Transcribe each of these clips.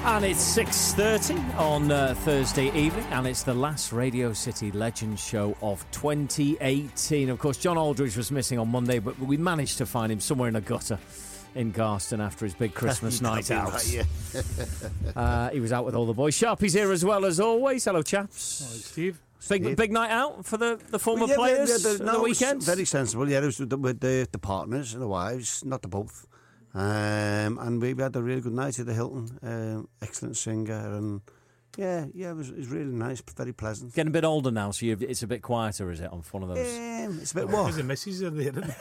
And it's 6:30 on Thursday evening, and it's the last Radio City Legends show of 2018. Of course, John Aldridge was missing on Monday, but we managed to find him somewhere in a gutter in Garston after his big Christmas night out. Right, he was out with all the boys. Sharpie's here as well as always. Hello, chaps. Hello, Steve. Big night out for the former players at the weekend? Very sensible, yeah. It was with the partners and the wives, not the both. And we had a really good night at the Hilton. Excellent singer, and it was really nice, very pleasant. Getting a bit older now, so it's a bit quieter, is it, on one of those? It's a bit what? Because the missus are there.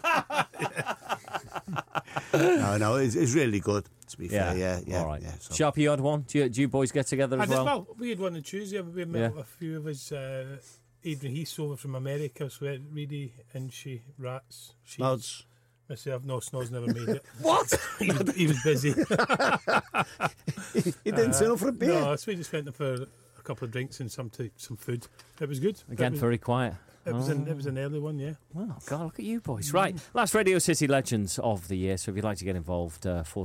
No, it's really good, to be fair. Yeah. All right. Yeah, so. Sharpie, you had one? Do you boys get together as well? We had one on Tuesday. We met a few of us. Adrian Heath over from America, so Reedy, Inchy, Rats, Snods. Myself, no, Snods never made it. What? he was busy. He didn't turn up for a beer? No, so we just went there for a couple of drinks and some food. It was good. Again, very quiet. It was an early one, yeah. Well, God, look at you boys. Right, last Radio City Legends of the year. So if you'd like to get involved,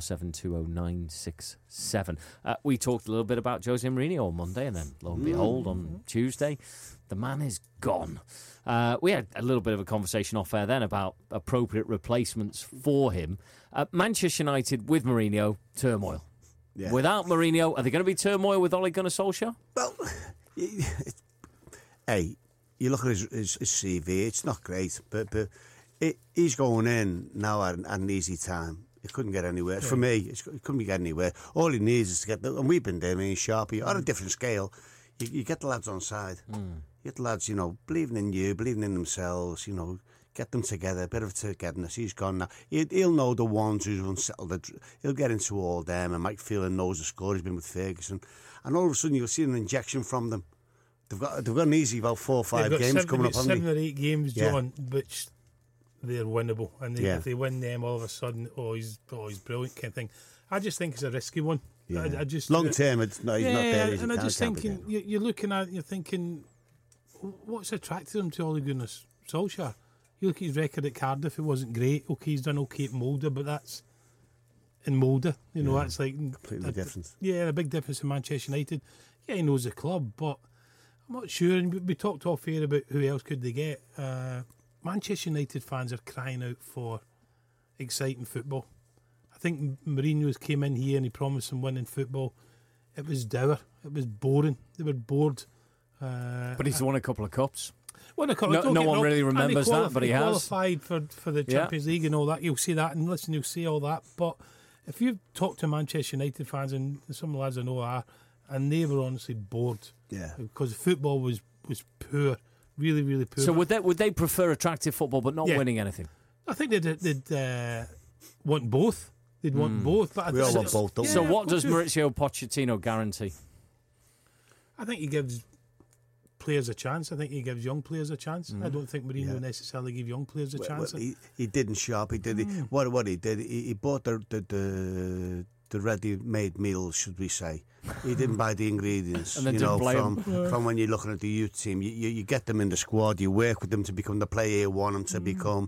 4720967. We talked a little bit about Jose Mourinho on Monday, and then lo and behold, on Tuesday, the man is gone. We had a little bit of a conversation off air then about appropriate replacements for him. Manchester United with Mourinho, turmoil. Yeah. Without Mourinho, are there going to be turmoil with Ole Gunnar Solskjaer? Well, hey, you look at his CV, it's not great, but he's going in now at an easy time. He couldn't get anywhere. Yeah. For me, he couldn't get anywhere. All he needs is to get, and we've been there, Sharpie, on a different scale, you get the lads on side. You get the lads, believing in you, believing in themselves, get them together, a bit of togetherness. He's gone now. He'll know the ones who's unsettled. He'll get into all them, and Mike Phelan knows the score. He's been with Ferguson. And all of a sudden, you'll see an injection from them. They've got an easy about 4 or 5 games coming up. 7 or 8 games, John, which they're winnable. And if they win them, all of a sudden, he's brilliant kind of thing. I just think it's a risky one. Yeah. I just long term, he's not there. And I just thinking, you're looking at it, you're thinking, what's attracted him to Ole Gunnar Solskjaer? You look at his record at Cardiff; it wasn't great. Okay, he's done okay at Molde, but that's in Molde. That's like completely different. Yeah, a big difference in Manchester United. Yeah, he knows the club, but I'm not sure. And we talked off here about who else could they get. Manchester United fans are crying out for exciting football. I think Mourinho's came in here and he promised them winning football. It was dour. It was boring. They were bored. But he's won a couple of cups. Won a couple. No one really remembers that, but he has qualified for the Champions League and all that. You'll see that, and listen, you'll see all that. But if you talk to Manchester United fans, and some of the lads I know are, and they were honestly bored. Yeah, because football was poor, really, really poor. So would they prefer attractive football but not winning anything? I think they'd want both. They'd want both. But we all want both, don't we? So what does Mauricio Pochettino guarantee? I think he gives players a chance. I think he gives young players a chance. I don't think Mourinho necessarily give young players a chance. Well, he didn't shop. He did. What he did, he bought the ready-made meals, should we say? He didn't buy the ingredients. And then from when you're looking at the youth team, you get them in the squad. You work with them to become the player you want them to become.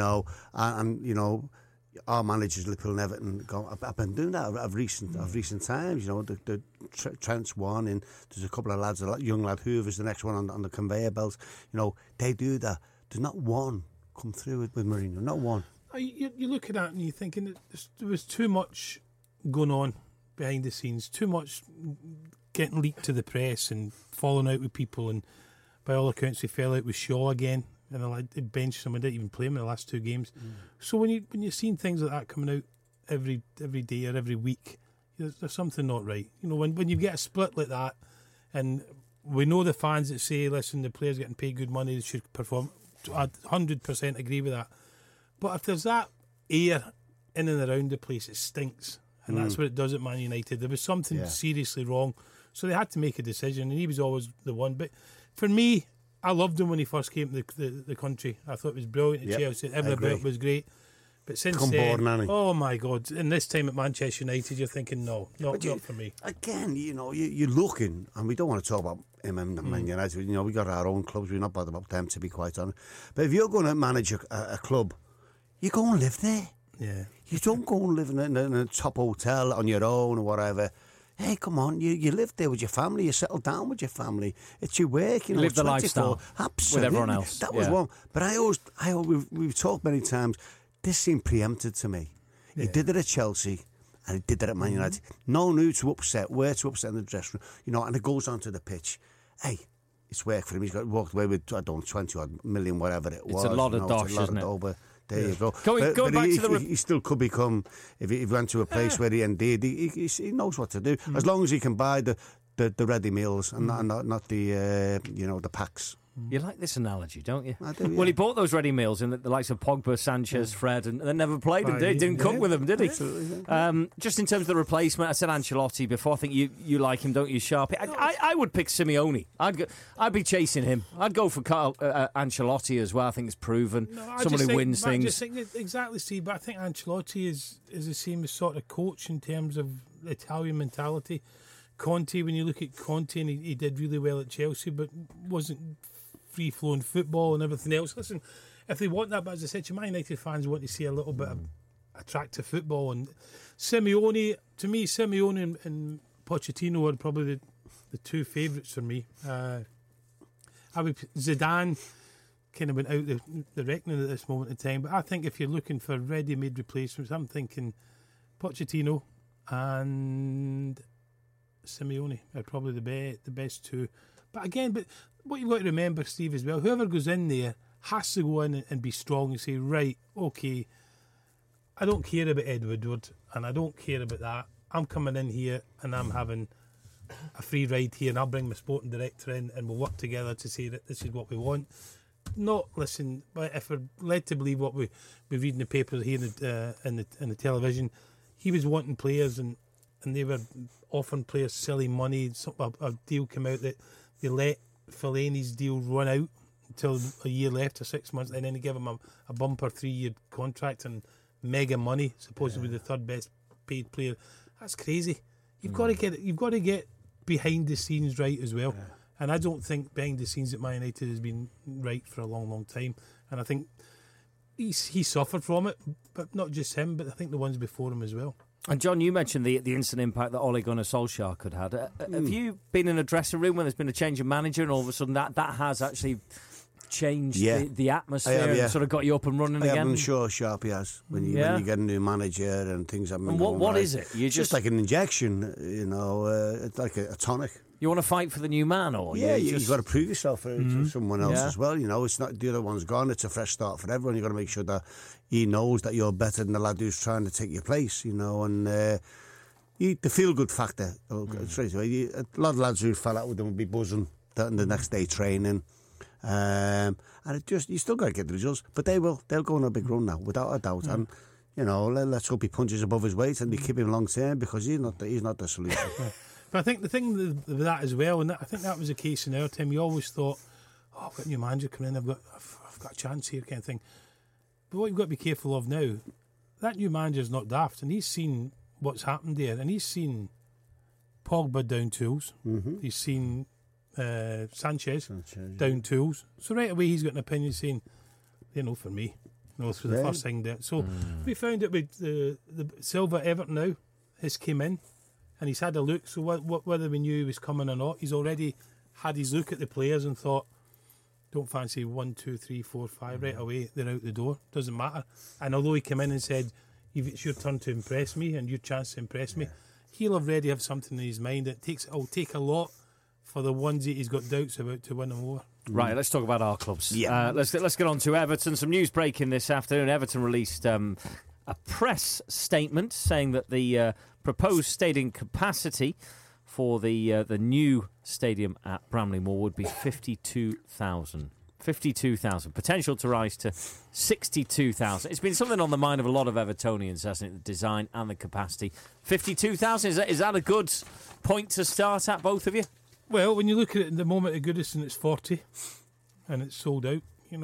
Our managers, Liverpool and Everton, I've been doing that of recent times. The Trent's one, and there's a couple of lads, a young lad Hoover's the next one on the conveyor belt. They do that. There's not one come through with Mourinho. Not one. You look at that and you're thinking that there was too much going on behind the scenes, too much getting leaked to the press and falling out with people, and by all accounts he fell out with Shaw again, and they benched him and didn't even play him in the last 2 games. So when you're seeing things like that coming out every day or every week, there's something not right. When you get a split like that, and we know the fans that say, listen, the players getting paid good money, they should perform. I 100% agree with that. But if there's that air in and around the place, it stinks. And that's what it does at Man United. There was something seriously wrong. So they had to make a decision, and he was always the one. But for me, I loved him when he first came to the country. I thought it was brilliant at Chelsea. Everything about it was great. But since then, oh my God, and this time at Manchester United, you're thinking, no, not for me. Again, you're looking, and we don't want to talk about him and Man United. We got our own clubs. We're not bothered about them, to be quite honest. But if you're going to manage a club, you go and live there. Yeah. You don't go and live in a top hotel on your own or whatever. Hey, come on, you live there with your family, you settle down with your family. It's your work, you know. Live the lifestyle absolutely. with everyone else. That was one. But we've talked many times, this seemed preempted to me. Yeah. He did it at Chelsea and he did it at Man United. No need to upset, where to upset in the dressing room, you know, and it goes onto the pitch. Hey, it's work for him. He's got walked away with, I don't know, 20 odd million, whatever it was. It's a lot of dosh, isn't it? There you go. Going back to the... He still could become, if he went to a place where he knows what to do. As long as he can buy the ready meals and not the, the packs. You like this analogy, don't you? I do, yeah. Well, he bought those ready meals in the likes of Pogba, Sanchez, Fred, and they never played them, did he? Didn't cook with them, did he? Absolutely. Just in terms of the replacement, I said Ancelotti before. I think you like him, don't you, Sharpie? I would pick Simeone. I'd be chasing him. I'd go for Ancelotti as well. I think it's proven. Someone who wins things. I just think exactly, Steve, but I think Ancelotti is the same sort of coach in terms of Italian mentality. Conte, when you look at Conte, and he did really well at Chelsea, but wasn't free-flowing football and everything else. Listen, if they want that, but as I said, to Man United fans want to see a little bit of attractive football. And Simeone, to me, Simeone and Pochettino are probably the two favourites for me. Zidane kind of went out the reckoning at this moment in time, but I think if you're looking for ready-made replacements, I'm thinking Pochettino and Simeone are probably the best two. But again, what you've got to remember, Steve, as well, whoever goes in there has to go in and be strong and say, right, okay, I don't care about Ed Woodward and I don't care about that. I'm coming in here and I'm having a free ride here and I'll bring my sporting director in and we'll work together to say that this is what we want. Not listen, but if we're led to believe what we read in the papers here in the television, he was wanting players and they were offering players silly money. A deal came out that they let Fellaini's deal run out until a year left or 6 months, and then they give him a bumper 3-year contract and mega money, supposedly the third best paid player. That's crazy. You've got to get behind the scenes right as well. Yeah. And I don't think behind the scenes at Man United has been right for a long, long time. And I think he suffered from it, but not just him, but I think the ones before him as well. And John, you mentioned the instant impact that Ole Gunnar Solskjaer could have. Have you been in a dressing room when there's been a change of manager and all of a sudden that has actually changed the atmosphere and sort of got you up and running again? I'm sure Sharpie has. When you get a new manager and things happen. And what is it? It's just like an injection, it's like a tonic. You want to fight for the new man, or you've got to prove yourself to someone else as well. You know, it's not the other one's gone. It's a fresh start for everyone. You've got to make sure that he knows that you're better than the lad who's trying to take your place. You know, and the feel-good factor. Straight away, a lot of lads who fell out with them will be buzzing the next day training, and you still got to get the results. But they'll go on a big run now, without a doubt. And you know, let's hope he punches above his weight and they keep him long term because he's not the solution. But I think the thing with that as well, and I think that was the case in our time, you always thought, I've got a new manager coming in, I've got a chance here kind of thing. But what you've got to be careful of now, that new manager's not daft, and he's seen what's happened there, and he's seen Pogba down tools, he's seen Sanchez down tools. So right away he's got an opinion saying, for me, through the first thing there. So we found it with the Silva Everton now, has came in, and he's had a look. So whether we knew he was coming or not, he's already had his look at the players and thought, don't fancy 1, 2, 3, 4, 5 right away. They're out the door. Doesn't matter. And although he came in and said, it's your turn to impress me and your chance to impress me, he'll already have something in his mind. It'll take a lot for the ones that he's got doubts about to win them over. Right, let's talk about our clubs. Yeah. Let's get on to Everton. Some news breaking this afternoon. Everton released a press statement saying that the proposed stadium capacity for the new stadium at Bramley Moor would be 52,000. 52,000. Potential to rise to 62,000. It's been something on the mind of a lot of Evertonians, hasn't it? The design and the capacity. 52,000, is that a good point to start at, both of you? Well, when you look at it in the moment at Goodison, it's 40 and it's sold out.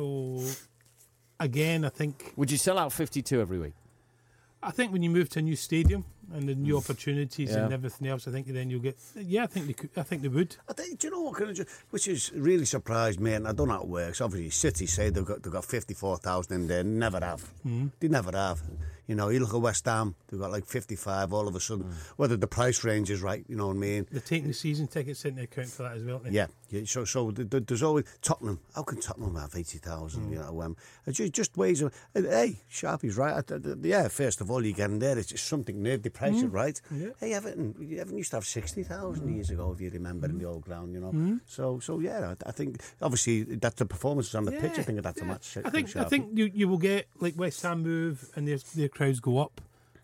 Again, I think... Would you sell out 52 every week? I think when you move to a new stadium and the new opportunities and everything else, I think then you'll get... Yeah, I think they would. Do you know what which has really surprised me, and I don't know how it works. Obviously, City say they've got 54,000 in there. Never have. They never have. You know, you look at West Ham, they've got like 55 all of a sudden. Whether the price range is right, you know what I mean? They're taking the season tickets into account for that as well. Yeah. So there's always Tottenham. How can Tottenham have 80,000? You know, just ways of. Hey, Sharpie's right. Yeah, first of all, you get in there. It's just something new. They price it right. Yeah. Hey, Everton used to have 60,000 years ago, if you remember, in the old ground. You know. So yeah, I think obviously that's the performances on the pitch. I think that's a match. I think you will get like West Ham move and their crowds go up.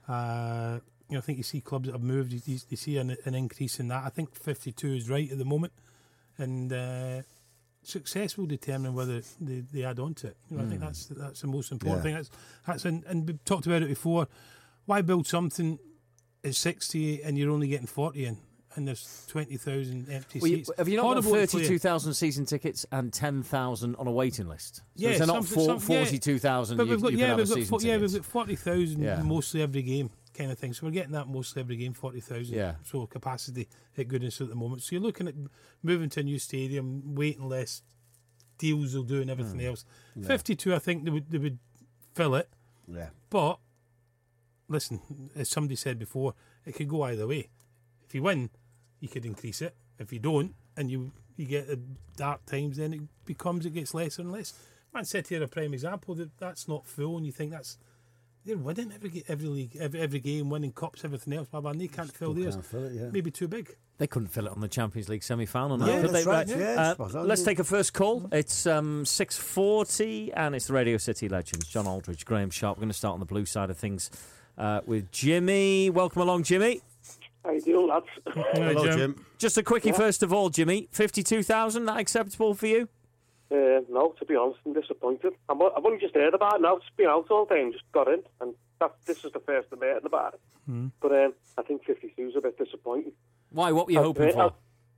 You know, I think you see clubs that have moved. You see an increase in that. I think 52 is right at the moment, and success will determine whether they add on to it. You know, I think that's the most important thing. And we've talked about it before. Why build something at 60 and you're only getting 40 in? And there's 20,000 empty seats. Have you not got 32,000 season tickets and 10,000 on a waiting list? So yeah, they're not 42,000. But we've got, we've got 40,000 mostly every game kind of thing. So we're getting that mostly every game, 40,000. Yeah. So capacity at Goodison at the moment. So you're looking at moving to a new stadium, waiting list, deals will do and everything else. Yeah. 52, I think they would fill it. Yeah. But listen, as somebody said before, it could go either way. If you win, you could increase it. If you don't, and you get the dark times, then it gets lesser and less. Man City are a prime example. That's not full, and you think they're winning every game, winning cups, everything else. And they can't fill theirs. Maybe too big. They couldn't fill it on the Champions League semi-final. Yeah, could that's they? right. Yeah. Let's take a first call. It's 6:40, and it's the Radio City Legends. John Aldridge, Graham Sharp. We're going to start on the blue side of things with Jimmy. Welcome along, Jimmy. How you doing, lads? Hello, Jim. Just a quickie first of all, Jimmy. 52,000, that acceptable for you? No, to be honest, I'm disappointed. I've only just heard about it now. It's been out all day and just got in. And this is the first I'm hearing about it. But I think 52 is a bit disappointing. Why? What were you hoping for?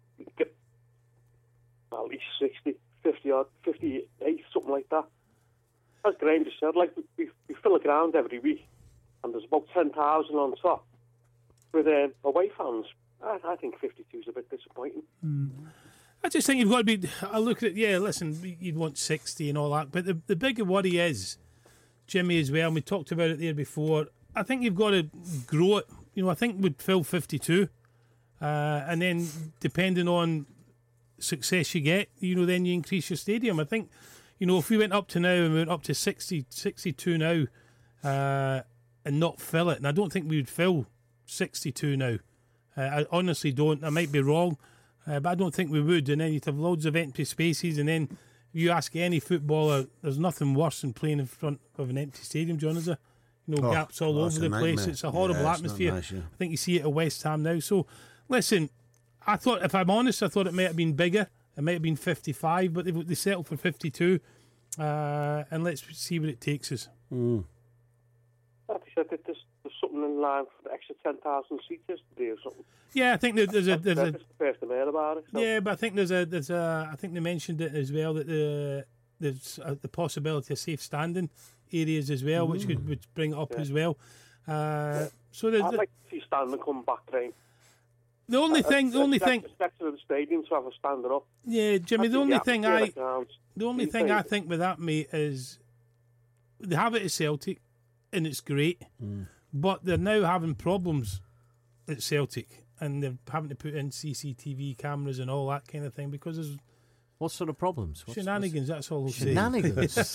At least 60, 50 odd, 58, something like that. As Graham just said, like we fill a ground every week and there's about 10,000 on top. With away fans, I think 52 is a bit disappointing. I just think you've got to be. I look at it. Listen, you'd want 60 and all that, but the bigger worry is, Jimmy, as well. And we talked about it there before. I think you've got to grow it. You know, I think we'd fill 52, and then depending on success you get, you know, then you increase your stadium. I think, you know, if we went up to now and we went up to 60, 62 now, and not fill it, and I don't think we would fill 62 now. I honestly don't. I might be wrong, but I don't think we would. And then you'd have loads of empty spaces, and then you ask any footballer, there's nothing worse than playing in front of an empty stadium, John, is there? You know, gaps all over the place. It's a horrible atmosphere. Nice, yeah. I think you see it at West Ham now. So, listen, I thought, if I'm honest, I thought it might have been bigger. It might have been 55, but they settled for 52. And let's see where it takes us. Like I said, there's something in line for the extra 10,000 seats yesterday or something. Yeah, I think there's a. That's the first I've heard about it. So. Yeah, but I think there's a. I think they mentioned it as well that there's the possibility of safe standing areas as well, which would bring it up as well. So I'd like to see standing come back, Graham. The only thing. Next to the stadium to have a standing up. Yeah, Jimmy. The only thing I think with that, mate, is they have it at Celtic, and it's great, but they're now having problems at Celtic, and they're having to put in CCTV cameras and all that kind of thing because there's what sort of problems? Shenanigans. That's all. Shenanigans.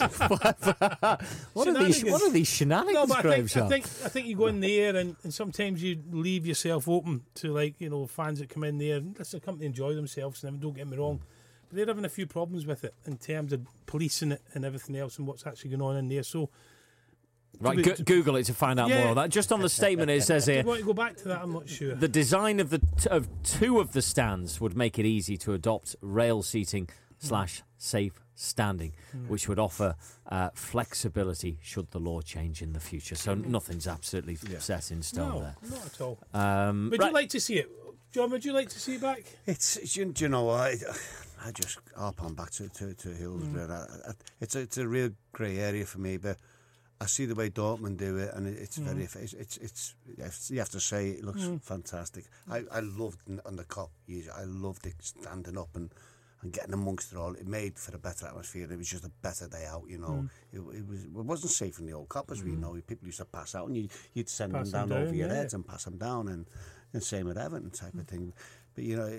What are these shenanigans? No, but I think you go in there and sometimes you leave yourself open to, like, you know, fans that come in there. Listen, come to enjoy themselves, and don't get me wrong, but they're having a few problems with it in terms of policing it and everything else and what's actually going on in there. So. Right, Google it to find out more on that. Just on the statement, it says here. Do you want to go back to that? I'm not sure. The design of two of the stands would make it easy to adopt rail seating / safe standing, which would offer flexibility should the law change in the future. So nothing's absolutely set in stone there. Not at all. Would you like to see it, John? Would you like to see it back? It's you know I just harp on back to Hillsborough. It's a real grey area for me, but. I see the way Dortmund do it, and it's very. It's you have to say it looks fantastic. I loved on the Kop. I loved it standing up and and getting amongst it all, it made for a better atmosphere. It was just a better day out, you know. It wasn't safe in the old coppers, you know. People used to pass out, and you'd send them down over your heads and pass them down, and same with Everton type of thing. But you know,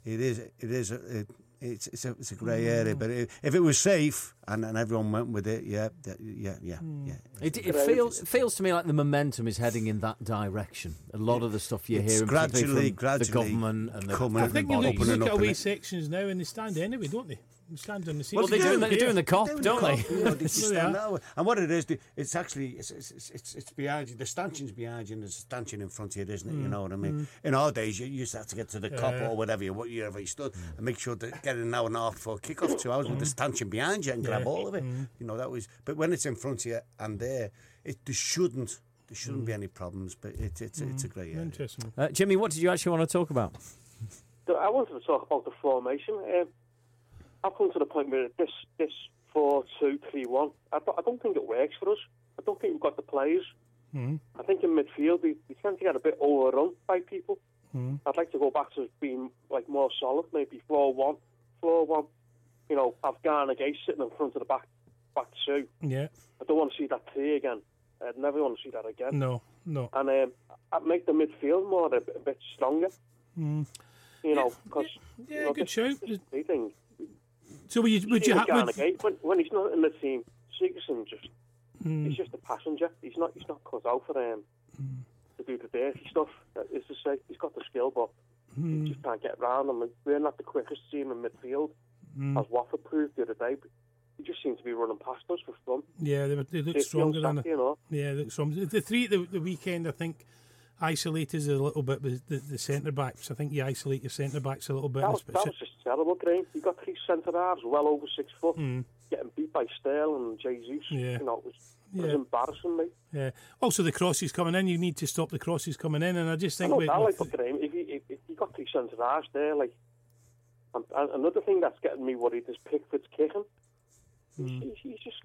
it's a grey area. But if it was safe and everyone went with it, yeah. It feels to me like the momentum is heading in that direction. A lot of the stuff you hear, gradually from the government and the I think you look at away it. Sections now, and they stand anyway, don't they? They stand on the seats. Well, they're doing the cop, don't they? You know, they stand that way. And what it is, it's actually it's behind you. The stanchion's behind you, and there's a stanchion in front of you, isn't it? You know what I mean? In our days, you used to have to get to the cop or whatever you stood, and make sure to get an hour and a half before kick-off, 2 hours with the stanchion behind you and grab all of it. You know, that was. But when it's in front of you and there shouldn't be any problems. But it's a great area. Interesting. Jimmy, what did you actually want to talk about? I wanted to talk about the formation. I've come to the point where this 4-2-3-1, I don't think it works for us. I don't think we've got the players. I think in midfield we tend to get a bit overrun by people. I'd like to go back to being like more solid, maybe 4-1. You know, have Garner Gate sitting in front of the back two. Yeah. I don't want to see that three again. I'd never want to see that again. No. And I'd make the midfield more a bit stronger. You know, because good shout. Thing. So would you have when he's not in the team? Sigurdsson he's just a passenger. He's not cut out for to do the dirty stuff. Is to say he's got the skill, but he just can't get round them. We're not the quickest team in midfield, as Watford proved the other day. But he just seemed to be running past us for fun. Yeah, they look stronger than you know. Yeah, they look stronger. The three at the weekend, I think, isolated a little bit with the centre backs. I think you isolate your centre backs a little bit. That was just terrible, Graham. You got three centre halves well over 6 foot, getting beat by Sterling and Jesus. Yeah. You know, it was embarrassing, mate. Yeah. Also, the crosses coming in. You need to stop the crosses coming in, and I just think Graham, if you got three centre halves there, like, and another thing that's getting me worried is Pickford's kicking. He's just.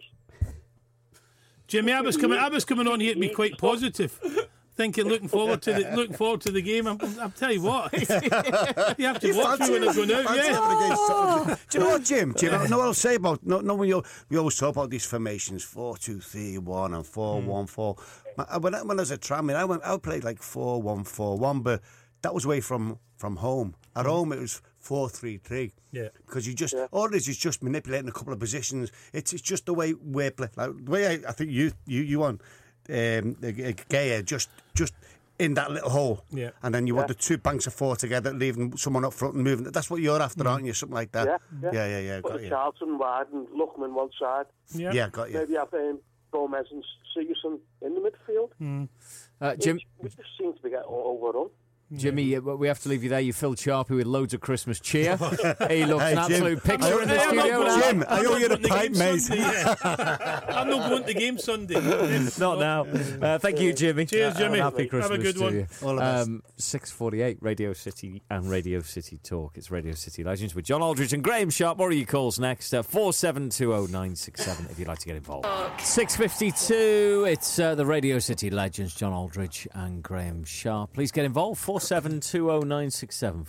Jimmy, I was coming on here to be quite positive. Looking forward to the game. I'll tell you what, you have to watch me when it's going out. Yeah. Do you know what, Jim? I know what I'll say about when we always talk about these formations 4-2-3-1 and 4-1-4. When I was at Tranmere, I played like 4-1-4-1, but that was away from home. At home, it was 4-3-3. Yeah. Because all it is just manipulating a couple of positions. It's just the way we play. Like the way I think you want. Gaya just in that little hole, and then you want the two banks of four together, leaving someone up front and moving. That's what you're after, aren't you? Something like that. Yeah. Put Charlton wide and Lookman one side. Yeah, got you. Maybe have Gomez and Sigurdsson in the midfield. Jim, we just seem to be getting overrun. Jimmy, we have to leave you there. You filled Sharpie with loads of Christmas cheer. He looks an absolute picture in the studio now. Jim, I owe you the pipe, mate. I'm not going to the game Sunday. Not now. Thank you, Jimmy. Cheers, Jimmy. Happy Christmas. Have a good one. You. All the best. 6:48, Radio City and Radio City Talk. It's Radio City Legends with John Aldridge and Graham Sharp. What are your calls next? 4720967 if you'd like to get involved. 6:52. It's the Radio City Legends, John Aldridge and Graham Sharp. Please get involved. 4720967.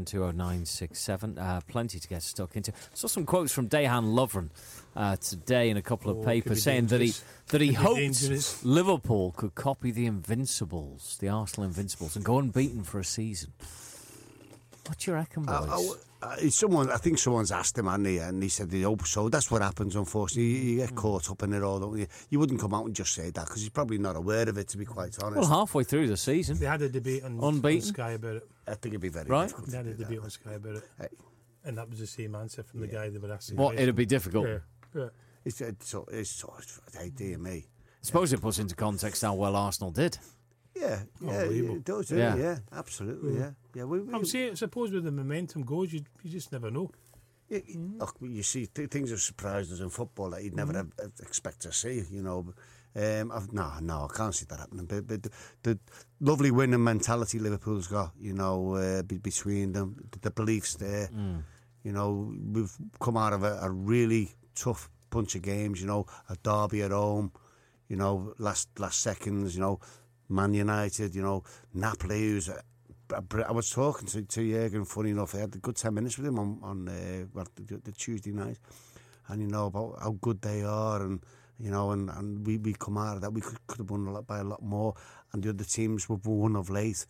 4720967. Plenty to get stuck into. Saw some quotes from Dejan Lovren today in a couple of papers saying that he hoped Liverpool could copy the Invincibles, the Arsenal Invincibles, and go unbeaten for a season. What do you reckon, boys? I think someone's asked him, and he said they hope so. That's what happens, unfortunately. You get caught up in it all, don't you? You wouldn't come out and just say that because he's probably not aware of it, to be quite honest. Well, halfway through the season, they had a debate on Sky about it. I think it'd be very difficult. They had a debate on Sky about it, and that was the same answer from the guy they were asking. What? It'd be difficult. Yeah. It's dear me. I suppose it puts into context how well Arsenal did. Yeah, it does. Yeah, absolutely. Yeah. I'm saying, suppose where the momentum goes, you just never know. Look, you see, things have surprised us in football that you'd never expect to see. You know, I can't see that happening. But the lovely winning mentality Liverpool's got, you know, between them, the beliefs there. You know, we've come out of a really tough bunch of games. You know, a derby at home. You know, last seconds. You know. Man United, you know, Napoli, who's I was talking to Jürgen, funny enough. I had a good 10 minutes with him on the Tuesday night, and about how good they are, and and we come out of that. We could have won by a lot more, and the other teams were won of late.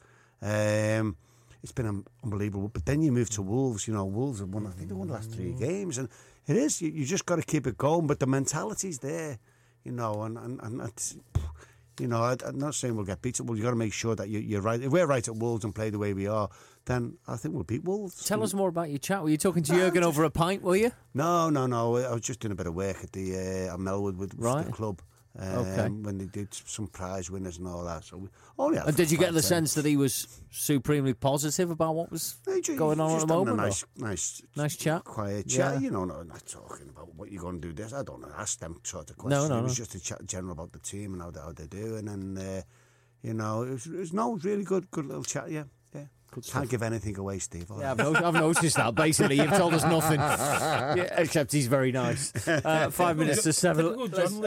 It's been unbelievable. But then you move to Wolves. Wolves have won. I think they won the last 3 games, and it is. You just got to keep it going. But the mentality's there, and it's. I'm not saying we'll get beaten. Well, you got to make sure that you're right. If we're right at Wolves and play the way we are, then I think we'll beat Wolves. Tell us more about your chat. Were you talking to Jürgen over a pint, were you? No. I was just doing a bit of work at at Melwood with the club. When they did some prize winners and all that. So we only had. And did you get the sense that he was supremely positive about what was going on at the moment? Nice chat, quiet chat. Not talking about what you're going to do. This, I don't know. Ask them sort of questions. No. It was just a chat general about the team and how they're doing, and it was really good little chat. Yeah. Can't give anything away, Steve. Yeah, I've noticed that. Basically, you've told us nothing, except he's very nice. 5 minutes to 7. You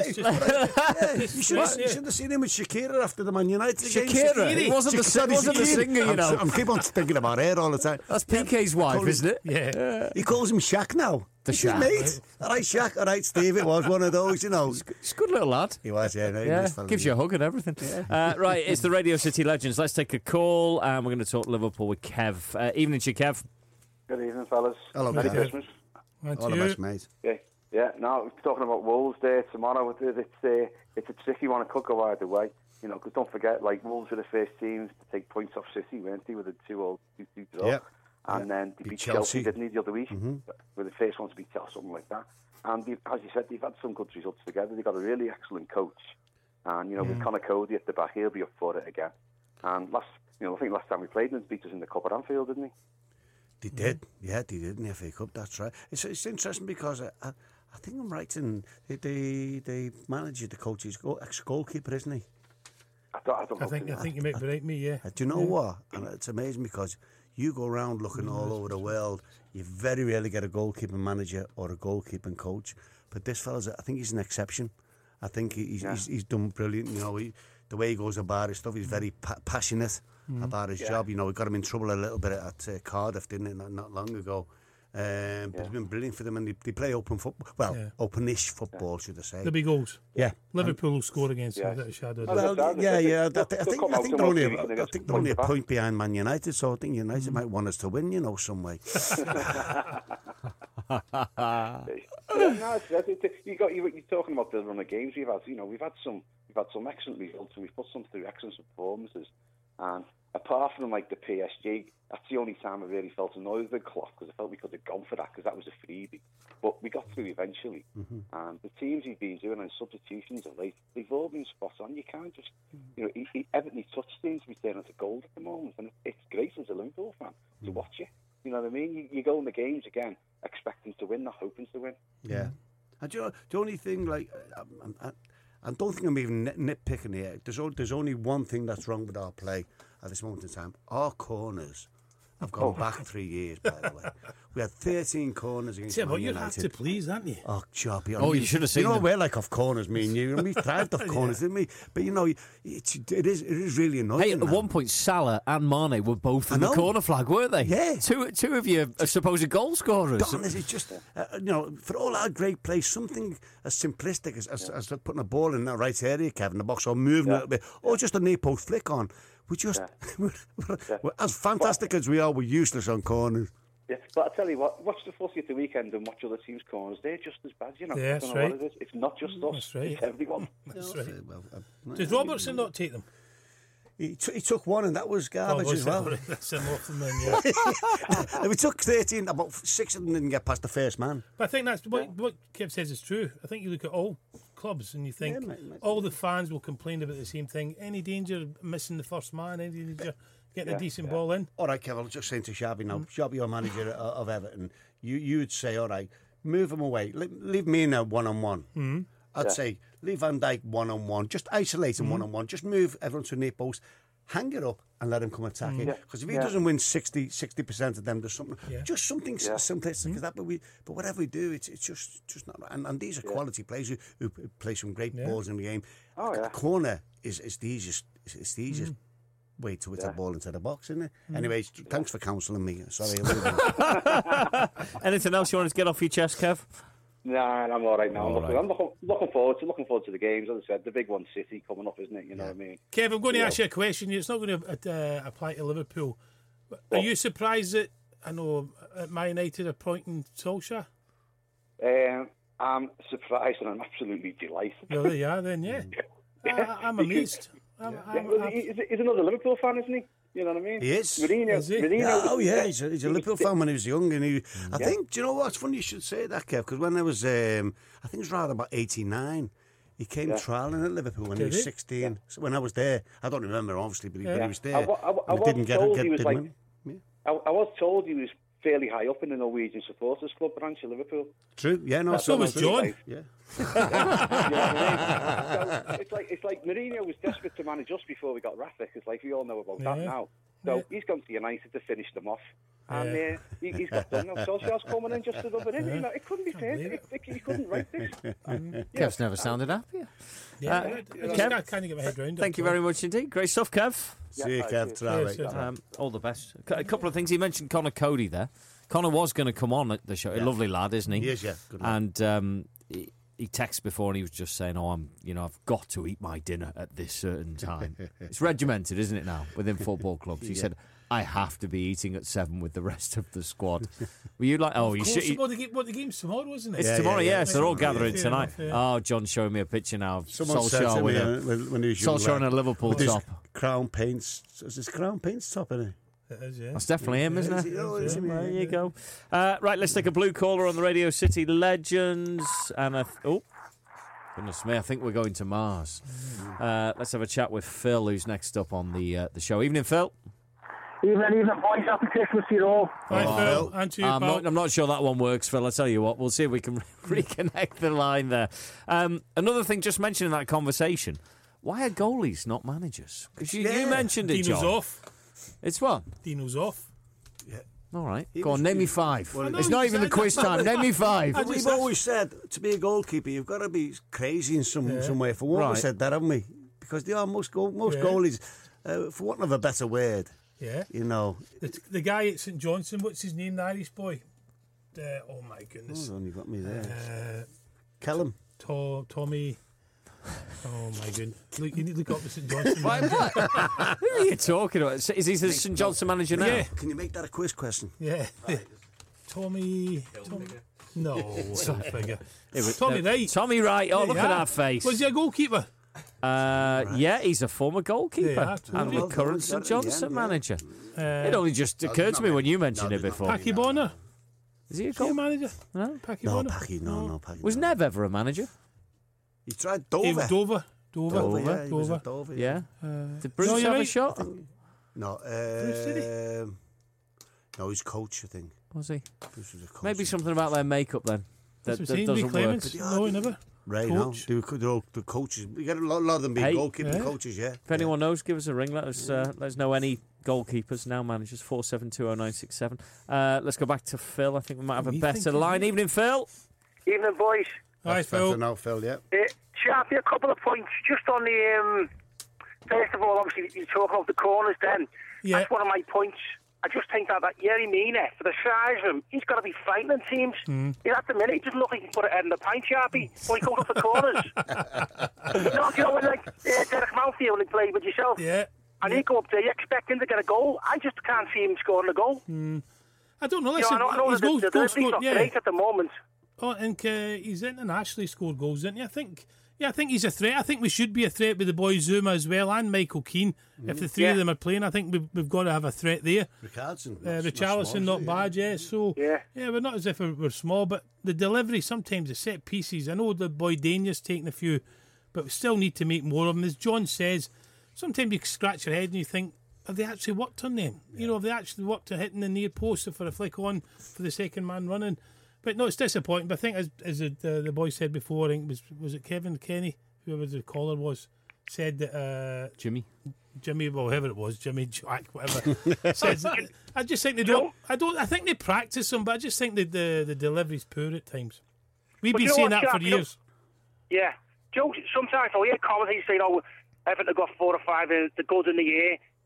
should have seen him with Shakira after the Man United game. Shakira? It wasn't the singer, I'm keep on thinking about her all the time. That's PK's wife, isn't it? Yeah. He calls him Shaq now. The Shaq. Mate. All right, Shaq. All right, Steve. It was one of those, He's a good little lad. He was, yeah. Nice gives you a hug and everything. Yeah. Right, it's the Radio City Legends. Let's take a call, and we're going to talk Liverpool with Kev. Evening to you, Kev. Good evening, fellas. Hello, Merry Christmas. All the best, mate. Yeah. Now, talking about Wolves there tomorrow, it's a tricky one. It could go either way. Because don't forget, Wolves were the first teams to take points off City, weren't they, with a 2-2 draw. Yeah. And then they beat Chelsea, didn't they, the other week? Mm-hmm. Were the first ones to beat Chelsea, something like that. And as you said, they've had some good results together. They've got a really excellent coach. And, with Conor Cody at the back, he'll be up for it again. And I think last time we played them, they beat us in the Cup at Anfield, didn't they? They did. Yeah, they did in the FA Cup, that's right. It's interesting because I think I'm right in the manager, the coach, is ex-goalkeeper, isn't he? I think you might be right, me, yeah. Do you know what? And it's amazing because you go around looking all over the world, you very rarely get a goalkeeping manager or a goalkeeping coach. But this fella's, I think he's an exception. I think he's done brilliant. The way he goes about his stuff, he's very passionate about his job. We got him in trouble a little bit at Cardiff, didn't it, not long ago. But it's been brilliant for them, and they play open football. Well, openish football, should I say? There'll be goals. Yeah, Liverpool will score against them without a shadow. I think they're only a point behind Man United, so I think United might want us to win, some way. You're talking about the run of games we've had. We've had some excellent results, and we've put some through excellent performances. And apart from the PSG, that's the only time I really felt annoyed with Klopp, because I felt we could have gone for that, because that was a freebie. But we got through eventually. Mm-hmm. And the teams he's been doing and substitutions of late, they've all been spot on. You can't just, Everton touch seems to be turning to gold at the moment, and it's great as a Liverpool fan to watch it. You know what I mean? You go in the games again expecting to win, not hoping to win. Yeah. And the only thing, I don't think I'm even nitpicking here. There's only one thing that's wrong with our play at this moment in time. Our corners have gone back 3 years, by the way. We had 13 corners against Man United. You're hard to please, aren't you? Oh, job. You should have seen them. We're like off corners, me and you. And we thrived off corners, didn't we? But, it is really annoying. Hey, at one point, Salah and Mane were both in the corner flag, weren't they? Yeah. Two of you supposed goal scorers. Honestly, it's just, for all our great play, something as simplistic as putting a ball in that right area, Kevin, the box, or moving a little bit, or just a near post flick on. We just, we're as fantastic as we are, we're useless on corners. Yeah, but I tell you what, watch the footy at the weekend and watch other teams' corners. They're just as bad, Yeah, that's right. What it is. It's not just us. That's right. It's everyone. That's right. Did Robertson not take them? He took one, and that was garbage as well. That's him off them then, We took 13, about 6 of them didn't get past the first man. But I think that's what Kev says is true. I think you look at all clubs and you think all the fans will complain about the same thing. Any danger of missing the first man? Any danger getting a decent ball in? All right, Kev, I was just saying to Shabby now. Shabby, your manager of Everton, you would say, all right, move him away. Leave me in a one-on-one. I'd say leave Van Dijk one-on-one. Just isolate him one-on-one. Just move everyone to a near post. Hang it up and let him come attacking. Because if he doesn't win 60% of them, there's something. Just something simplistic as that. But whatever we do, it's just not. And these are quality players who play some great balls in the game. A corner is the easiest. It's the easiest way to hit a ball into the box, isn't it? Anyways, thanks for counselling me. Sorry. Anything else you want to get off your chest, Kev? Nah, I'm all right now. All I'm looking forward to the games. As I said, the big one, City, coming up, isn't it? You know what I mean? Kev, I'm going to ask you a question. It's not going to apply to Liverpool. Are you surprised that, I know, at Man United are appointing Solskjaer? I'm surprised and I'm absolutely delighted. Well, there you are then, yeah. I'm amazed. He's another Liverpool fan, isn't he? You know what I mean? He is. Mourinho. Is he? Mourinho He's a Liverpool fan when he was young. And I think, do you know what? It's funny you should say that, Kev, because when I was, I think it was around about 89, he came trialling at Liverpool when he was 16. Yeah. So when I was there, I don't remember, obviously, but he was there. I was told he was fairly high up in the Norwegian supporters club branch of Liverpool. True, yeah, no. So was John. Yeah. You know what I mean? So it's like Mourinho was desperate to manage us before we got Rafik. It's like we all know about that now. So he's gone to United to finish them off. And he's got done now. Solskjaer's coming in just to rub it in. You know, it couldn't be fair. He couldn't write this. Kev's never sounded happier. I Kev, can't get my head around it. thank you very much indeed. Great stuff, Kev. See you, Kev. All the best. A couple of things. He mentioned Connor Cody there. Connor was going to come on at the show. A lovely lad, isn't he? He is, yeah. Good lad. And he texted before and he was just saying, I've got to eat my dinner at this certain time. It's regimented, isn't it, now, within football clubs? He said, I have to be eating at 7 with the rest of the squad. Were you like, you should... What the game's tomorrow, isn't it? It's tomorrow, so they're all gathering tonight. Oh, John's showing me a picture now of Solskjaer when he was young, Solskjaer in a Liverpool top. Crown Paints. Is this Crown Paints top, isn't it? It is, yeah. That's definitely him, isn't it? There you go. Right, let's take a blue caller on the Radio City Legends. And goodness me, I think we're going to Mars. Let's have a chat with Phil, who's next up on the show. Evening, Phil. Evening, boys. Happy Christmas to you all. Hi, Phil. And to you, I'm not sure that one works, Phil. I'll tell you what, we'll see if we can reconnect the line there. Another thing, just mentioning that conversation, why are goalies not managers? Because you mentioned it, Dino's John. off. It's what? Dino's off. Yeah. All right. Go on, name me 5. Well, it's not even the quiz time. Name me 5. We've always said, to be a goalkeeper, you've got to be crazy in some way. For one, we said that, haven't we? Because they are most goalies, for want of a better word. Yeah. You know. The guy at St Johnstone, what's his name, the Irish boy? Oh, my goodness. Oh, you got me there. Kellum. Tommy. Oh, my goodness. Look, you need to look up the St Johnstone manager. Who are you talking about? Is he the St Johnstone manager now? Yeah. Can you make that a quiz question? Yeah. Tommy. No, figure. Tommy Wright. Tommy Wright. Oh, look at that face. Was he a goalkeeper? Yeah, he's a former goalkeeper and the current St Johnstone manager. It only just occurred to me when you mentioned it before. Packy Bonner. Is he a goal manager? No, Packy No, Bonner. Packy, no, Packy. Was Nev ever a manager? He tried Dover. He was Dover. Yeah, he was at Dover. Yeah. Did Bruce have a shot? No. City? No, he's coach, I think. Was he? Bruce was a coach. Maybe something about their makeup then. That doesn't work. No, he never. Right, no. They're all the coaches. You get a lot of them being goalkeeping coaches, yeah. If anyone knows, give us a ring. Let us know any goalkeepers, now managers, 4720967. Let's go back to Phil. I think we might have a better line. Evening, Phil. Evening, boys. Hi, Phil. Now, Phil, yeah. Sharpie, a couple of points. Just on the, first of all, obviously, you're talking about the corners then. Yeah. That's one of my points. I just think that Yerry Mina, for the size of him, he's got to be frightening teams. At the minute, he doesn't look like he can put it in the pint, Sharpie, when he comes off the corners. You know, when Derek Mountfield, when he played with yourself, and he go up there, you expect him to get a goal. I just can't see him scoring a goal. I don't know. Listen, I know his the goals delivery's not great at the moment. Oh, and he's internationally scored goals, didn't he? I think he's a threat. I think we should be a threat with the boys Zuma as well and Michael Keane. If the three of them are playing, I think we've got to have a threat there. Richarlison, not bad, yeah. So we're not as if we're small, but the delivery, sometimes the set pieces. I know the boy Dania's taking a few, but we still need to make more of them. As John says, sometimes you scratch your head and you think, have they actually worked on them? Yeah. You know, have they actually worked on hitting the near post for a flick on for the second man running? But no, it's disappointing. But I think, as the boy said before, I think was it Kevin Kenny, whoever the caller was, said that Jimmy, well, whoever it was, Jimmy, Jack, whatever. says that, I just think they don't. I think they practice them, but I just think the delivery's poor at times. We've been saying that for years. Yeah, Joe. Sometimes I hear commentators saying, "Oh, Everton have got 4 or 5 the goods in the air."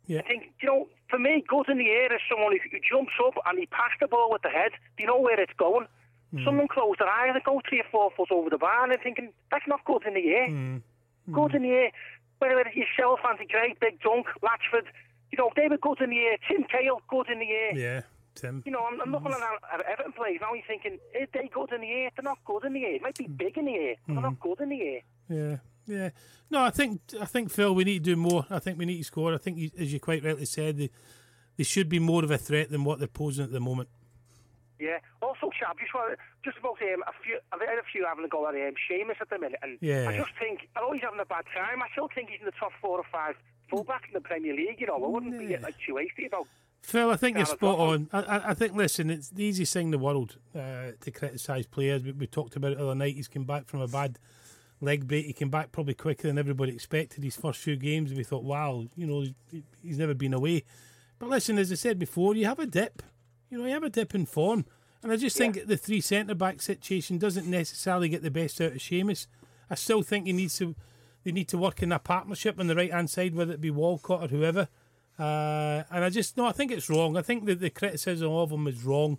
Yeah. I think, for me, good in the air is someone who jumps up and he passes the ball with the head. Do you know where it's going? Someone close their eyes and go 3 or 4 foot over the bar and thinking, that's not good in the air. Good in the air. Whether it's yourself, Andy Gray, Big Dunk, Latchford, they were good in the air. Tim Cahill, good in the air. Yeah, Tim. I'm looking at Everton players now, you're thinking, are they good in the air? They're not good in the air. It might be big in the air, but they're not good in the air. Yeah. No, I think Phil, we need to do more. I think we need to score. I think, as you quite rightly said, they should be more of a threat than what they're posing at the moment. Yeah. Also, Chap, just about I've heard a few having a go at Seamus at the minute, and I just think, I know he's having a bad time. I still think he's in the top 4 or 5 fullbacks in the Premier League. I wouldn't be too hasty about. Phil, I think you're spot on. I think, listen, it's the easiest thing in the world to criticise players. We talked about it the other night. He's come back from a bad leg break. He came back probably quicker than everybody expected. His first few games, and we thought, wow, he's never been away. But listen, as I said before, you have a dip. You have a dip in form. And I just think the 3 centre-back situation doesn't necessarily get the best out of Seamus. I still think they need to work in that partnership on the right-hand side, whether it be Walcott or whoever. And I think it's wrong. I think that the criticism of him is wrong.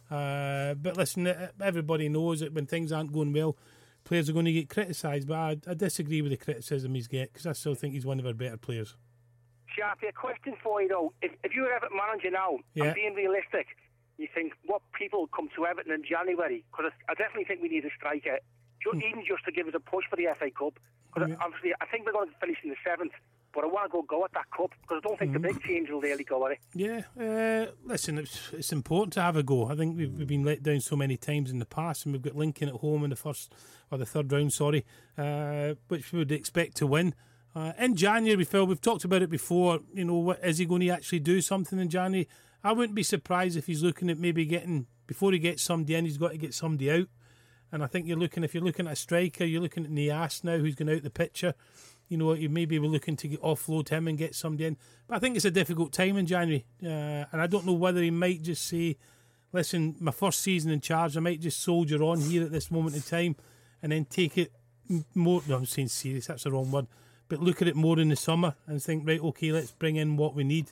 But listen, everybody knows that when things aren't going well, players are going to get criticised. But I disagree with the criticism he's get, because I still think he's one of our better players. Sharpie, a question for you though. If you were Everton manager now, I'm being realistic, you think what people come to Everton in January? Because I definitely think we need a striker, even just to give us a push for the FA Cup. Because obviously, I think we're going to finish in the 7th, but I want to go at that cup because I don't think the big teams will really go at it. Yeah, listen, it's important to have a go. I think we've been let down so many times in the past, and we've got Lincoln at home in the 3rd round, which we would expect to win. In January, Phil, we've talked about it before. Is he going to actually do something in January? I wouldn't be surprised if he's looking at maybe before he gets somebody in, he's got to get somebody out. And I think if you're looking at a striker, you're looking at Nias now, who's going out the picture. You maybe were looking to offload him and get somebody in. But I think it's a difficult time in January. And I don't know whether he might just say, listen, my first season in charge, I might just soldier on here at this moment in time and then take it more. No, I'm saying serious, that's the wrong word. But look at it more in the summer and think, right, okay, let's bring in what we need.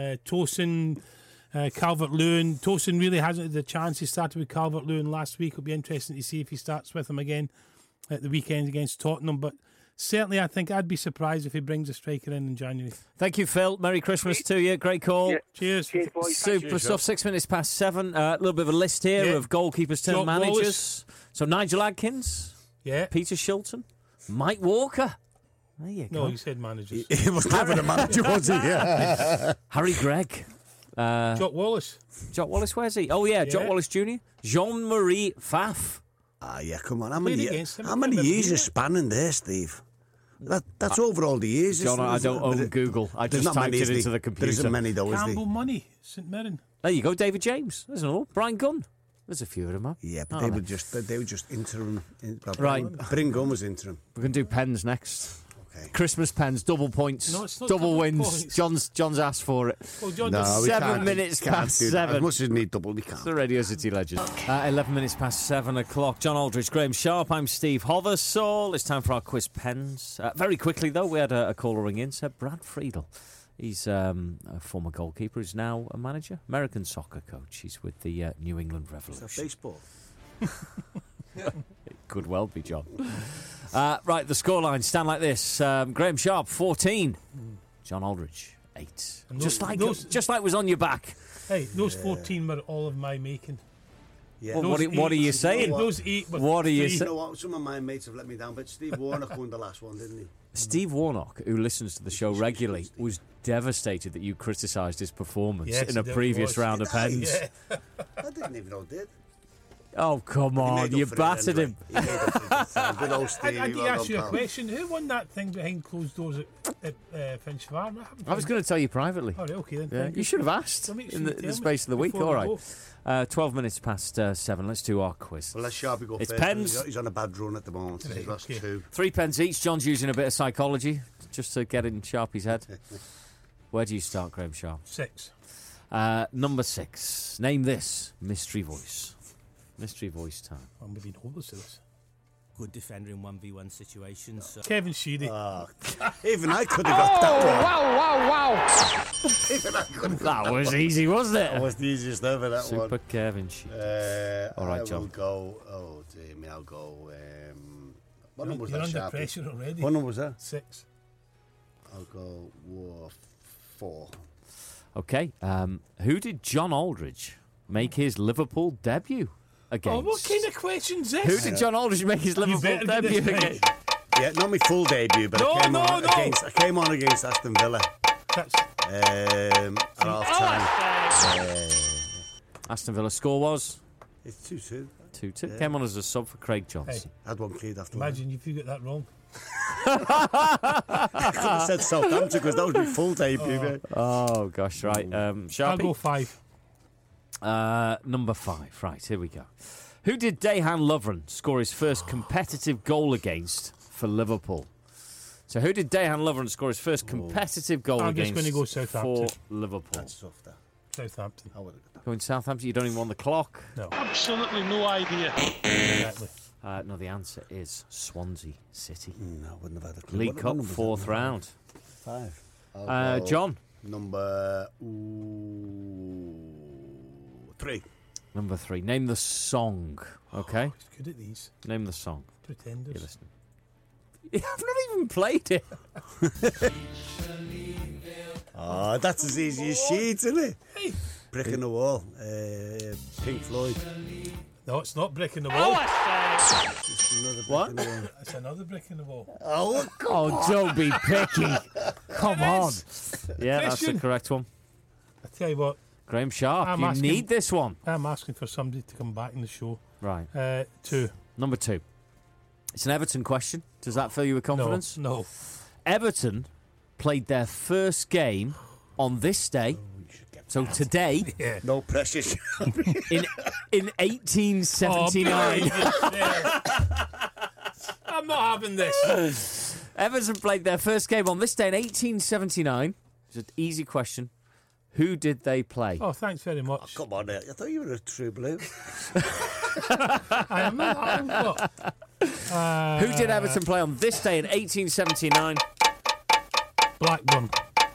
Tosin, Calvert-Lewin. Tosin really hasn't had the chance. He started with Calvert-Lewin last week. It'll be interesting to see if he starts with him again at the weekend against Tottenham. But certainly, I think I'd be surprised if he brings a striker in January. Thank you, Phil. Merry Christmas to you. Great call. Yeah. Cheers. Cheers, boys. Super stuff. 6 minutes past 7. A little bit of a list here of goalkeepers turned managers. Wallace. So Nigel Adkins, Peter Shilton, Mike Walker. There you go. No, you said managers. He was never a manager, was he? Yeah. Harry Gregg. Jock Wallace. Jock Wallace, where's he? Oh, yeah, Jock Wallace Jr. Jean-Marie Pfaff. Yeah, come on. How many years is spanning there, Steve? That's over all the years. John, I don't own Google. I just typed it into the computer. There isn't many, though, is there? Campbell Money, St Mirren. There you go, David James. There's another. Brian Gunn. There's a few of them, huh? Yeah, but they were just interim. Right. Brian Gunn was interim. We're going to do pens next. Okay. Christmas pens, double points, no, it's not double wins. Points. John's asked for it. Well, John, no, 7 minutes past 7. As much as need double, we can't. It's the Radio City legend. 11 minutes past 7 o'clock. John Aldridge, Graham Sharp. I'm Steve Hothersall. It's time for our quiz pens. Very quickly, though, we had a caller ring in. Said Brad Friedel. He's a former goalkeeper. He's now a manager, American soccer coach. He's with the New England Revolution. Is that baseball? It could well be, John. Right, the scoreline stand like this. Graham Sharp, 14. John Aldridge, 8. Just like was on your back. Hey, those 14 were all of my making. Yeah. Well, what are you saying? Those 8 were what are you saying? You know what? Some of my mates have let me down, but Steve Warnock won the last one, didn't he? Steve Warnock, who listens to the show regularly, was devastated that you criticised his performance in a previous round of pens. Yeah. I didn't even know did. Oh, come on. You battered him. Good old Steve. I need to ask you a question. Who won that thing behind closed doors at Finch Farm? I was going to tell you privately. Oh, okay then. Yeah. You should have asked in the space of the week. All right. 12 minutes past 7. Let's do our quiz. Well, let Sharpie go first. It's pens. He's on a bad run at the moment. He's lost 2. 3 pens each. John's using a bit of psychology just to get in Sharpie's head. Where do you start, Graham Sharp? 6. Number 6. Name this mystery voice. Mystery voice time. I'm being hopeless to this. good defender in 1v1 situations. So. Kevin Sheedy. Even I could have got that one. Wow. Even I could have got That was easy, wasn't it? That was the easiest ever, that Super one. Kevin Sheedy. All right, right, John. I will go. Oh, dear me, I'll go. What number was You're that, under Sharpie? pressure already. What number was that? 6. I'll go 4. Okay. Who did John Aldridge make his Liverpool debut against? Oh, what kind of question's this? Who did John Aldridge make his Liverpool better get this debut right. against? Yeah, not my full debut, but No, I came on no. against Aston Villa That's at half time. Aston Villa score was It's 2-2. 2-2. Came on as a sub for Craig Johnson. I had one cleared after. imagine if you get that wrong. I could have said Southampton because that was my full debut. mate. Oh, gosh, right. I'll Sharpie? go 5. Number 5. Right, here we go. Who did Dejan Lovren score his first competitive goal against for Liverpool? So who did Dejan Lovren score his first competitive goal I'm just against gonna go Southampton. for Liverpool? That's tough. That. Southampton. I would have got that. Going Southampton, you don't even want the clock. No. Absolutely no idea. Exactly. No, the answer is Swansea City. No, I wouldn't have had a clue. League What Cup, number was 4th that? round. 5. I'll go John? Number 3. Number 3. Name the song. Okay? He's good at these. Name the song. Pretenders. You're listening. I've not even played it. Oh, that's as easy as Sheets, isn't it? Hey. Brick in the wall. Pink Floyd. No, it's not brick in the wall. Just another brick What? in the wall. It's another brick in the wall. Oh, Oh, don't be picky. Come on. Yeah, that's the Christian. correct one. I tell you what, Graham Sharp, I'm you asking- need this one. I'm asking for somebody to come back in the show. Right. 2. Number 2. It's an Everton question. Does that fill you with confidence? No. Everton played their first game on this day. So today, Yeah. no pressure. in 1879. I'm not having this. Everton played their first game on this day in 1879. It's an easy question. Who did they play? Oh, thanks very much. Come on, I thought you were a true blue. I am not. Who did Everton play on this day in 1879? Blackburn.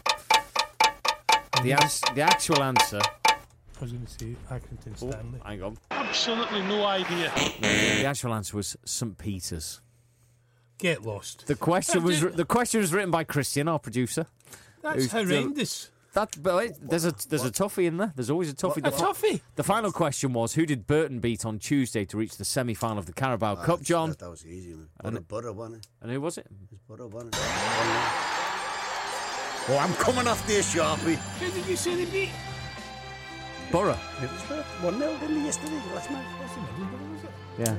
The actual answer. I was going to say Accrington Stanley. Hang on. Absolutely no idea. The actual answer was St. Peter's. Get lost. The question was written by Christian, our producer. That's Who's horrendous. But wait, there's a toughie in there. There's always a toughie. A toughie. The final question was, who did Burton beat on Tuesday to reach the semi-final of the Carabao Cup, John? That was easy, man. Butter, wasn't it? And who was it? It was Butter, wasn't it? Oh, I'm coming off this, Sharpie. Who did you say they beat? Borough. It was 1-0, didn't he, yesterday, last night? Yeah.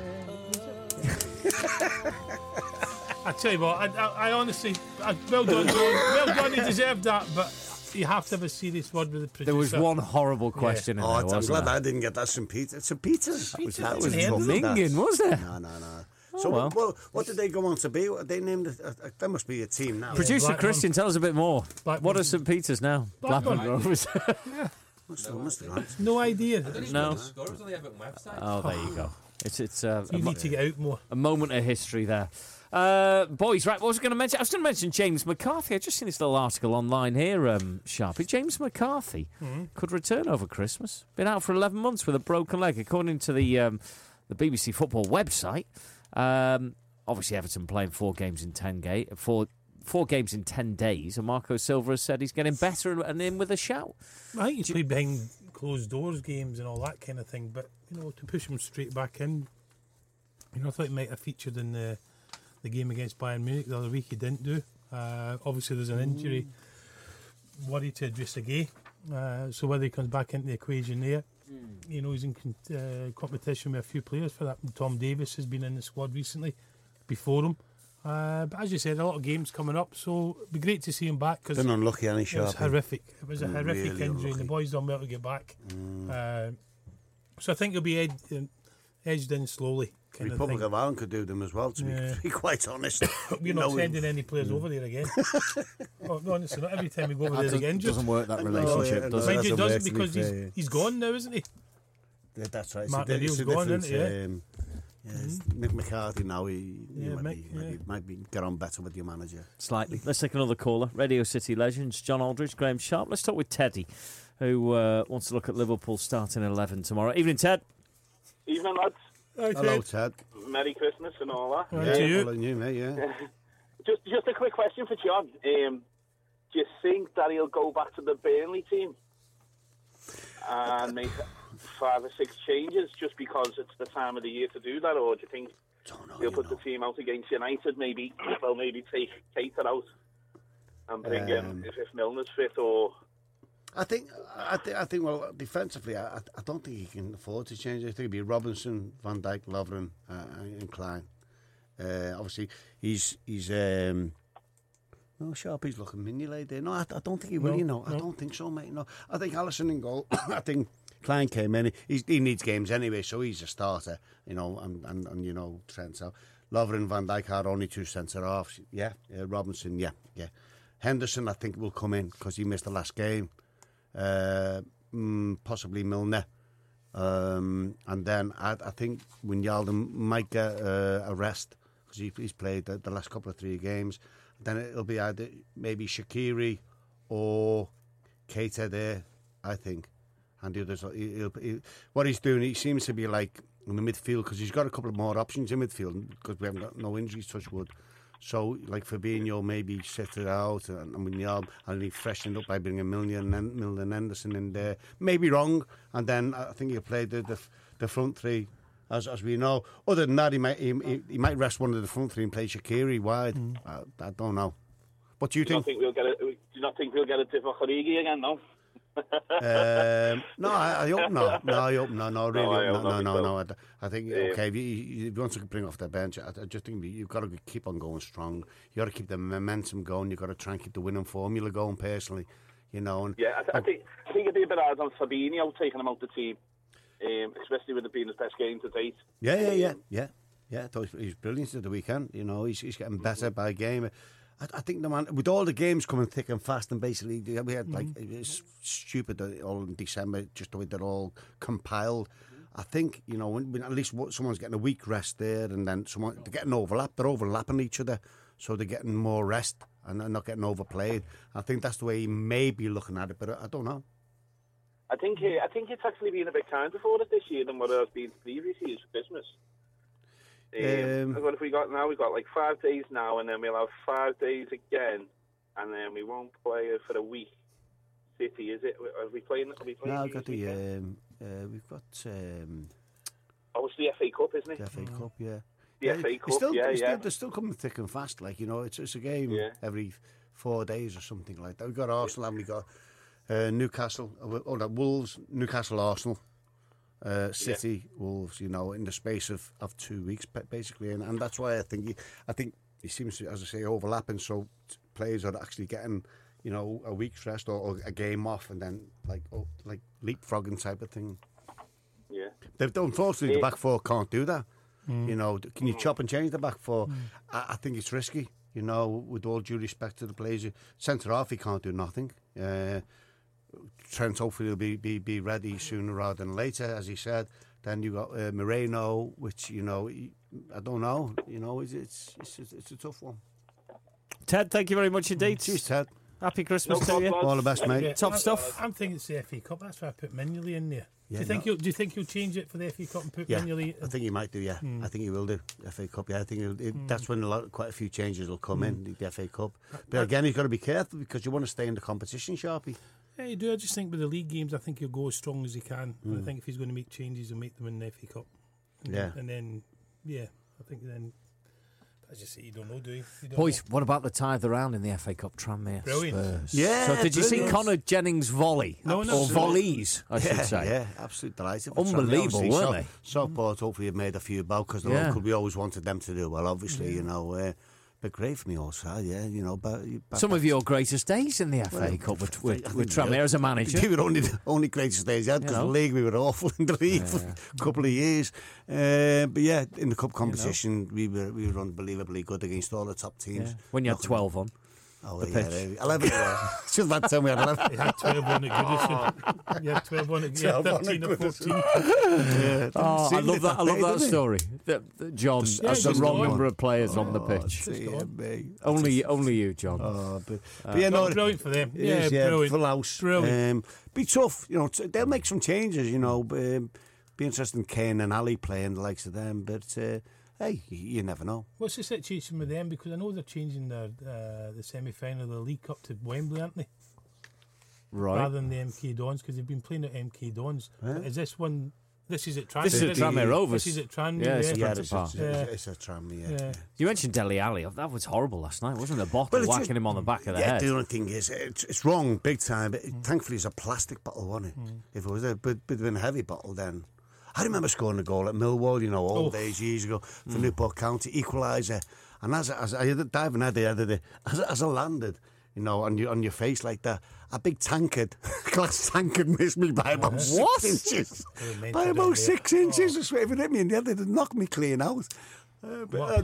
I tell you what, I honestly, well done, John. Well done, he deserved that, but you have to have a serious word with the producer. There was one horrible question in Oh, there, I'm wasn't glad there? I didn't get that St. Peter. St. Peter's. That was Minging, wasn't it? No. So well. what did they go on to be? They named it. That must be a team now. Producer Blackburn. Christian, tell us a bit more. Blackburn. What are St. Peter's now? Blackburn. Rovers. Must have gone. No idea. No. Score was on the Everton website. Oh, there you go. It's You need to get out more. a moment of history there. Boys, right, what was I going to mention? I was going to mention James McCarthy. I've just seen this little article online here, Sharpie. James McCarthy could return over Christmas. Been out for 11 months with a broken leg, according to the BBC Football website. Obviously, Everton playing 4 games in 10 days, and Marco Silva has said he's getting better and in with a shout. I think he's played behind closed doors games and all that kind of thing, but to push him straight back in, I thought he might have featured in the game against Bayern Munich the other week. He didn't do. Obviously, there's an injury worry to Idrissa Gueye, so whether he comes back into the equation there, he's in competition with a few players for that. Tom Davis has been in the squad recently before him. But as you said, a lot of games coming up, so it'd be great to see him back because Been unlucky, any it was Sharpie. horrific. It was a horrific Really injury, and the unlucky. boys done well to get back. So I think he'll be edged in slowly. Kind Republic of of Ireland could do them as well, to be quite honest. thing. We're not sending any players over there again. Oh, no, honestly, not every time we go over there again. It doesn't work, that No, relationship, yeah, does no, it? Mind you, it doesn't doesn't work, to be because fair, he's gone now, isn't he? Yeah, that's right. Mark It's Neil's a gone, different, isn't it? Mick McCarthy now, he Mick, might be get on better with your manager. Slightly. Let's take another caller. Radio City legends, John Aldridge, Graham Sharp. Let's talk with Teddy, who wants to look at Liverpool starting 11 tomorrow. Evening, Ted. Evening, lads. Hello, Ted. Merry Christmas and all that. Following you, mate, yeah. Just a quick question for John. Do you think that he'll go back to the Burnley team and make 5 or 6 changes just because it's the time of the year to do that, or do you think he'll put the team out against United? Maybe take Keita out and bring in if Milner's fit, or. I think. Well, defensively, I don't think he can afford to change. I think it'd be Robinson, Van Dijk, Lovren, and Klein. Obviously, he's Sharpie's looking mini-laid there. No, I don't think he will. I don't think so, mate. No, I think Alisson in goal. I think Klein came in. He needs games anyway, so he's a starter. And Trent. So Lovren, Van Dijk are only 2 centre halves. Yeah. Robinson. Yeah. Henderson, I think, will come in because he missed the last game. Possibly Milner. And then I think Wijnaldum might get a rest because he's played the last couple of 3 games. Then it'll be either maybe Shaqiri or Keita there, I think. And the others, what he's doing, he seems to be like in the midfield because he's got a couple of more options in midfield because we haven't got no injuries, touch wood. So, like Fabinho, maybe sit it out and Wijnaldum, and he freshened up by bringing Milner and Henderson in there. Maybe wrong, and then I think he'll play the front 3. As we know, other than that, he might rest one of the front 3 and play Shaqiri wide. I don't know. What do you think? Do you not think we'll get a Divock Origi again? No. No, I hope not. No, I hope not. No, really, no. I think okay. If you want to bring off the bench, I just think you've got to keep on going strong. You got to keep the momentum going. You got to try and keep the winning formula going. Personally, And I think it'd be a bit hard on Fabinho taking him out the team. Especially with it being his best game to date. Yeah. I thought he was brilliant at the weekend. He's getting better by game. I think the man, with all the games coming thick and fast, and basically we had it was stupid that all in December, just the way they're all compiled. I think when at least someone's getting a week rest there, and then they're getting overlapped. They're overlapping each other, so they're getting more rest and they're not getting overplayed. I think that's the way he may be looking at it, but I don't know. I think it's actually been a bit kinder for us this year than what it has been previous years for Christmas. What have we got now? We've got like 5 days now, and then we'll have 5 days again, and then we won't play it for a week. City, is it? Are we playing? No, I've got we've got. It's the FA Cup, isn't it? The FA Cup, yeah. The FA Cup, they're still coming thick and fast. Like it's a game every 4 days or something like that. We've got Arsenal and we got. Newcastle, Wolves, Newcastle, Arsenal, City, Wolves. In the space of 2 weeks, basically, and that's why I think he seems to, as I say, overlapping. So players are actually getting, a week's rest or a game off, and then like leapfrogging type of thing. Yeah. Unfortunately, the back 4 can't do that. Can you chop and change the back 4? I think it's risky. With all due respect to the players, centre half he can't do nothing. Trent hopefully will be ready sooner rather than later, as he said. Then you got Moreno, which I don't know. It's a tough one. Ted, thank you very much indeed. Cheers, Ted. Happy Christmas to you. All the best, mate. Yeah, Top stuff. I'm thinking it's the FA Cup. That's why I put Mignolet in there. Yeah, do you think he'll change it for the FA Cup and put Mignolet? I think he might do. Yeah, I think he will do FA Cup. Yeah, I think that's when quite a few changes will come in the FA Cup. But again, he's got to be careful because you want to stay in the competition, Sharpie. Yeah, you do. I just think with the league games, I think he'll go as strong as he can. And I think if he's going to make changes, he'll make them in the FA Cup. And then, I think then. As you say, you don't know, do you? Boys, what about the tie of the round in the FA Cup? Tranmere Brilliant. Spurs. Yeah. So did you see Connor Jennings' volley? No. Or volleys, I should say. Yeah, absolutely delighted. Unbelievable, weren't they? Southport hopefully have made a few bow because we always wanted them to do well, obviously, but great from your side, Some of your greatest days in the FA Cup with Tranmere as a manager. We were only greatest days because the league, we were awful in the league for a couple of years. But in the cup competition, we were unbelievably good against all the top teams. When you had 12 on. Oh, the yeah, pitch. 11 Should have had 10, we had 11. You had 12 on at Goodison. You had 12 on at 12 on 13 at or 14. I love that. I love that story. John, Yeah, as the just wrong gone. number of players on the pitch. Only you, John. But yeah, no, Brilliant for them. it is, brilliant. full house. Brilliant. Be tough, you know. They'll make some changes, you know. Be interested in Kane and Ali playing the likes of them, but hey, you never know. What's the situation with them? Because I know they're changing their the semi-final of the League Cup to Wembley, aren't they? Right. Rather than the MK Dons, because they've been playing at MK Dons. Is this one? This is at Tranmere. This is at Tranmere Rovers. This is at Tranmere. Yeah, it's yeah. at Tranmere. It's a Tranmere. Yeah. You mentioned Dele Alli. That was horrible last night, wasn't it? A bottle whacking him on the back of the head. The only thing is, it's wrong big time. But thankfully, it's a plastic bottle, wasn't it? If it was a bit of a heavy bottle, then. I remember scoring a goal at Millwall, you know, old days, years ago, for Newport County, equaliser. And as I had a diving head the other day, as I landed, you know, on your face like that, a big tankard, glass tankard missed me by about 6 inches. By about 6 inches. If it hit me in the head, it'd knock me clean out. But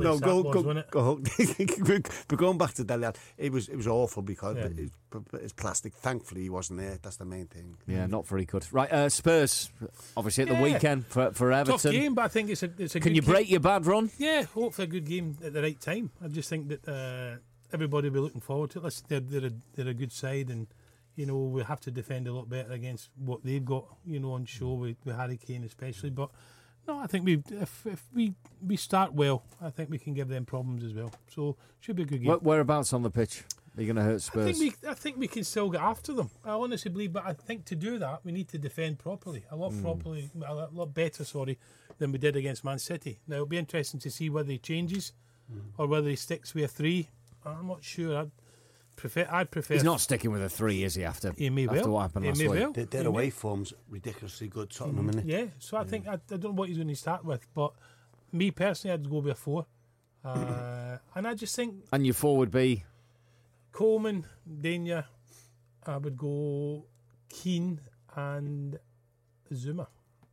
going back to Dele Alli, it was awful because it's plastic. Thankfully, he wasn't there. That's the main thing. Yeah, not very good. Right, Spurs, obviously at the weekend for Everton. Tough game, but I think it's a Can good you break game. your bad run? Yeah, hopefully a good game at the right time. I just think that everybody will be looking forward to it. Listen, they're a good side, and you know we have to defend a lot better against what they've got. You know, on show with Harry Kane especially, but. No, I think if we start well, I think we can give them problems as well. So should be a good game. Whereabouts on the pitch are you going to hurt Spurs? I think we can still get after them. I honestly believe, but I think to do that we need to defend properly, a lot better, than we did against Man City. Now it'll be interesting to see whether he changes or whether he sticks with a 3. I'm not sure. I'd prefer. He's not sticking with a 3, is he? After what happened last week, their away form's ridiculously good. Tottenham, isn't it? Yeah, so I think I don't know what he's going to start with, but me personally, I'd go with a 4, and I just think. And your 4 would be Coleman, Dania. I would go Keane and Zuma.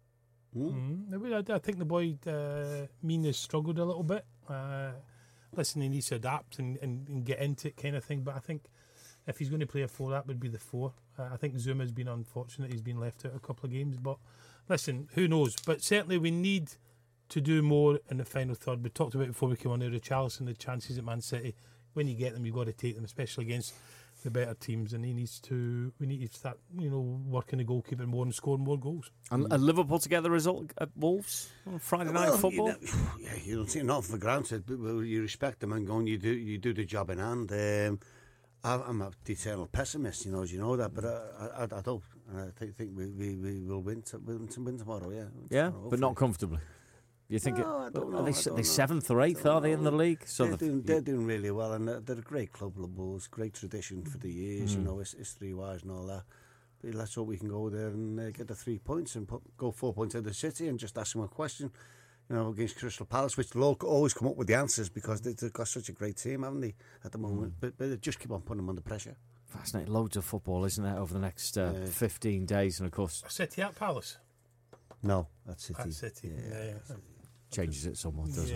I think the boy Mean has struggled a little bit. Listen, he needs to adapt and get into it kind of thing. But I think if he's going to play a 4, that would be the 4. I think Zuma's been unfortunate. He's been left out a couple of games. But listen, who knows? But certainly we need to do more in the final third. We talked about it before we came on there, Richarlison, the chances at Man City. When you get them, you've got to take them, especially against the better teams. And we need to start, working the goalkeeper more and scoring more goals. And Liverpool to get the result at Wolves on Friday night football. You don't take nothing for granted, but you respect them and go and you do the job in hand. I'm a eternal pessimist, as you know that, but I don't. I think we will win tomorrow. Yeah, but not comfortably. You think I don't know. Are they 7th or 8th? Are they in the league? So they're doing really well, and they're a great club, the Bulls. Great tradition for the years, history-wise and all that. But let's hope we can go there and get the 3 points and go 4 points out of the City and just ask them a question, against Crystal Palace, which they'll always come up with the answers because they've got such a great team, haven't they, at the moment? But they just keep on putting them under pressure. Fascinating. Loads of football, isn't there, over the next 15 days, and of course. City at Palace? No, that's City. That's City. Yeah. Changes it somewhat, doesn't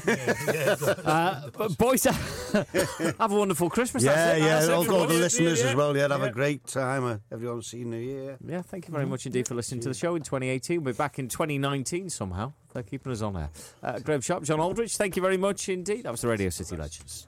it? Boys, have a wonderful Christmas. All go to the listeners as well. Have a great time. Everyone see you New Year. Yeah, thank you very much indeed for listening to the show in 2018. We're back in 2019 somehow. They're keeping us on air. Graham Sharp, John Aldridge, thank you very much indeed. That was the Radio City Legends.